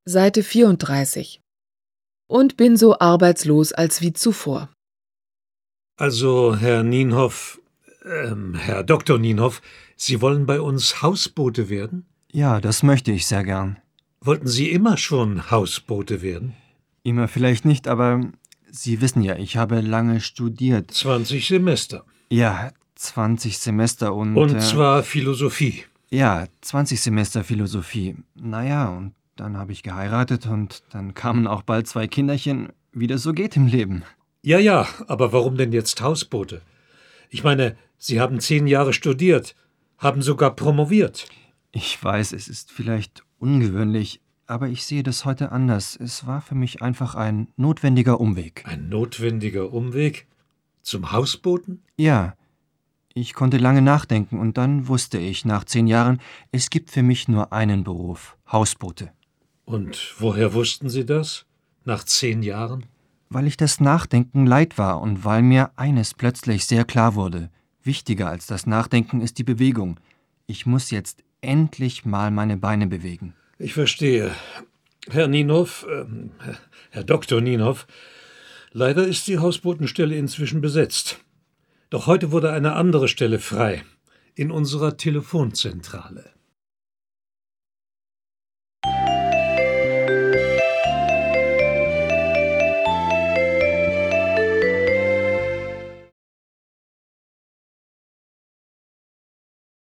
Seite 34. Und bin so arbeitslos als wie zuvor. Also, Herr Nienhoff, Herr Dr. Nienhoff, Sie wollen bei uns Hausbote werden? Ja, das möchte ich sehr gern. Wollten Sie immer schon Hausbote werden? Immer vielleicht nicht, aber Sie wissen ja, ich habe lange studiert. 20 Semester. Ja, 20 Semester Und zwar Philosophie. Ja, 20 Semester Philosophie. Naja, und dann habe ich geheiratet und dann kamen auch bald 2 Kinderchen, wie das so geht im Leben. Ja, aber warum denn jetzt Hausbote? Ich meine, Sie haben 10 Jahre studiert, haben sogar promoviert. Ich weiß, es ist vielleicht ungewöhnlich, aber ich sehe das heute anders. Es war für mich einfach ein notwendiger Umweg. Ein notwendiger Umweg? Zum Hausboten? Ja, ich konnte lange nachdenken und dann wusste ich nach 10 Jahren, es gibt für mich nur einen Beruf, Hausbote. Und woher wussten Sie das? Nach 10 Jahren? Weil ich das Nachdenken leid war und weil mir eines plötzlich sehr klar wurde. Wichtiger als das Nachdenken ist die Bewegung. Ich muss jetzt endlich mal meine Beine bewegen. Ich verstehe. Herr Nienhoff, Herr Dr. Nienhoff, leider ist die Hausbotenstelle inzwischen besetzt. Doch heute wurde eine andere Stelle frei, in unserer Telefonzentrale.